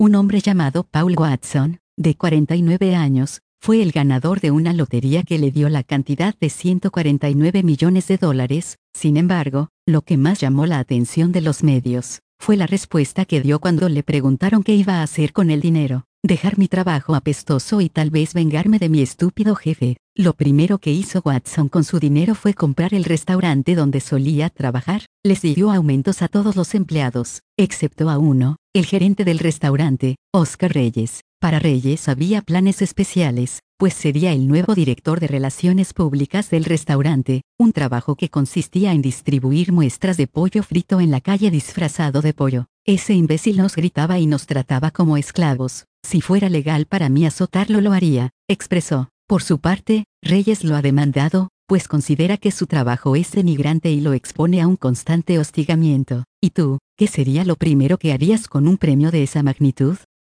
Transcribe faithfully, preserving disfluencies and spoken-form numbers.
Un hombre llamado Paul Watson, de cuarenta y nueve años, fue el ganador de una lotería que le dio la cantidad de ciento cuarenta y nueve millones de dólares. Sin embargo, lo que más llamó la atención de los medios, fue la respuesta que dio cuando le preguntaron qué iba a hacer con el dinero. Dejar mi trabajo apestoso y tal vez vengarme de mi estúpido jefe. Lo primero que hizo Watson con su dinero fue comprar el restaurante donde solía trabajar. Les dio aumentos a todos los empleados, excepto a uno, el gerente del restaurante, Oscar Reyes. Para Reyes había planes especiales, pues sería el nuevo director de relaciones públicas del restaurante, un trabajo que consistía en distribuir muestras de pollo frito en la calle disfrazado de pollo. Ese imbécil nos gritaba y nos trataba como esclavos. Si fuera legal para mí azotarlo lo haría, expresó. Por su parte, Reyes lo ha demandado, pues considera que su trabajo es denigrante y lo expone a un constante hostigamiento. ¿Y tú, qué sería lo primero que harías con un premio de esa magnitud?